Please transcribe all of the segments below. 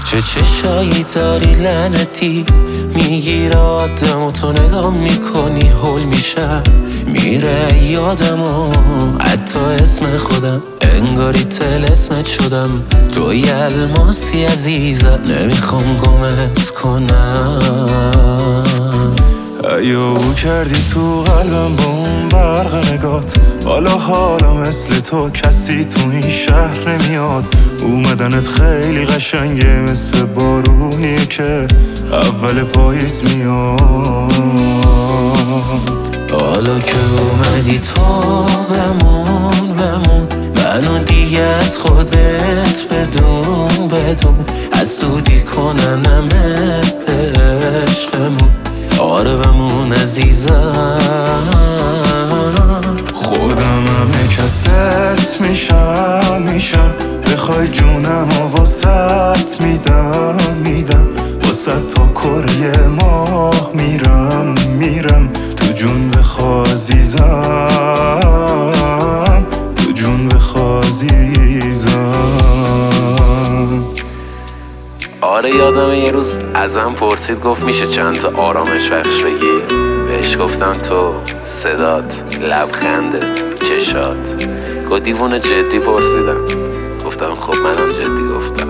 چه چشایی داری لعنتی، میگیره آدم و تو نگاه میکنی هول میشم، میره یادم و حتی اسم خودم انگاری طلسمت شدم. توی الماسی عزیزم نمیخوام گمت کنم. ایو کردی تو قلبم با اون برق نگات، حالا مثل تو کسی تو این شهر نمیاد. اومدنت خیلی قشنگه مثل بارونیه که اول پاییز میاد. حالا که اومدی تو بمون منو دیگه از خودت بدون حسودی کننمه به عشقمون. آره بمون عزیزم، خودم همه کست میشم بخوای جونم و واسط میدم واسط تا کره ماه میرم تو جون بخوا عزیزم، تو جون بخوا عزیزم. آره یادمه یه روز ازم پرسید گفت میشه چند تا آرامش بخش بگی؟ بهش گفتم تو صدات، لبخندت، چشات. گفت دیوونه جدی پرسیدم؟ گفتم خب منم جدی گفتم.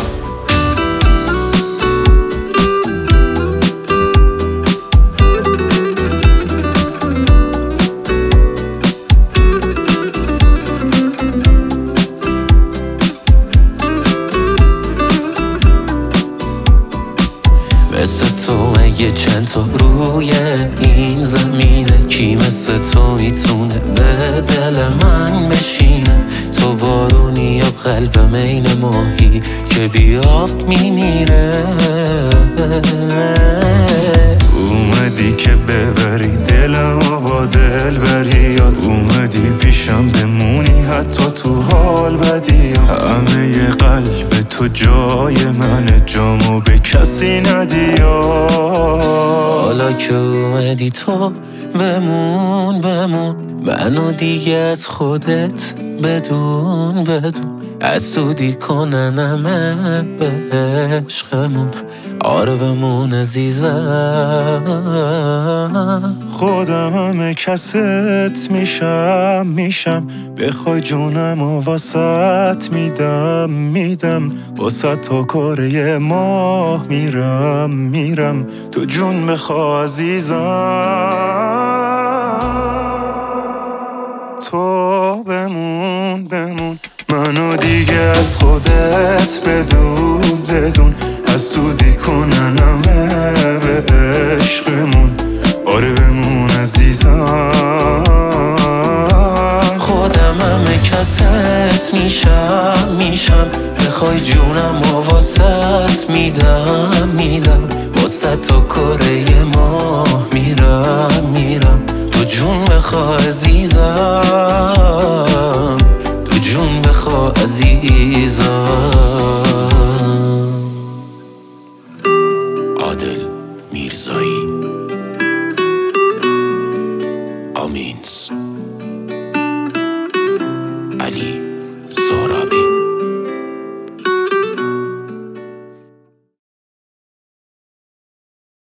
مثل تو اگه چند تا روی این زمینه، کی مثل تو میتونه به دل من بشینه؟ تو بارونی یا قلبم این ماهی که بیاب میمیره. اومدی که ببری دلم و با دل بریات، اومدی پیشم بمونی حتی تو حال بدیات. همه ی قلب تو جای منه، جامو به کسی ندیات. حالا که اومدی تو بمون منو دیگه از خودت بدون حسودی کننمه به عشقمون. آره بمون عزیزم، خودم همه کست میشم بخوای جونم و واسط میدم واسط تا کره ماه میرم تو جون بخوا عزیزم. تو بمون منو دیگه از خودت بدون حسودی کننمه به عشقمون. آره بمون عزیزم، خودم همه کست میشم بخوای جونم و واسط میدم واسط تا کره ماه میرم تو جون بخوا عزیزم، تو جون بخوا عزیزم.